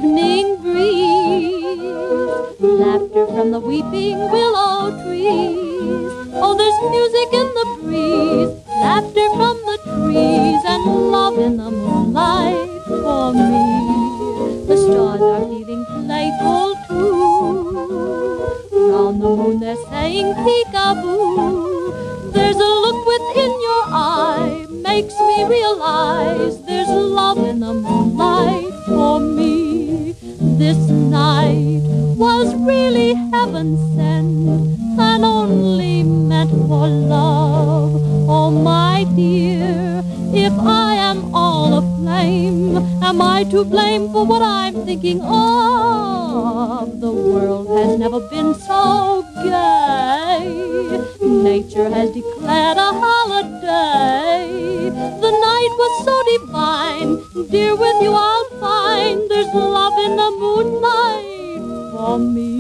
evening breeze, laughter from the weeping willow trees. Oh, there's music in the breeze, laughter from the trees, and love in the moonlight for me. The stars are feeling playful too. Round the moon they're saying peekaboo. There's a look within your eye, makes me realize there's love in the moonlight for me. This night was really heaven sent, and only meant for love. Oh, my dear, if I am all aflame, am I to blame for what I'm thinking of? The world has never been so gay. Nature has declared a holiday. The night was so divine. Dear, with you I'll find there's love in the moonlight for me.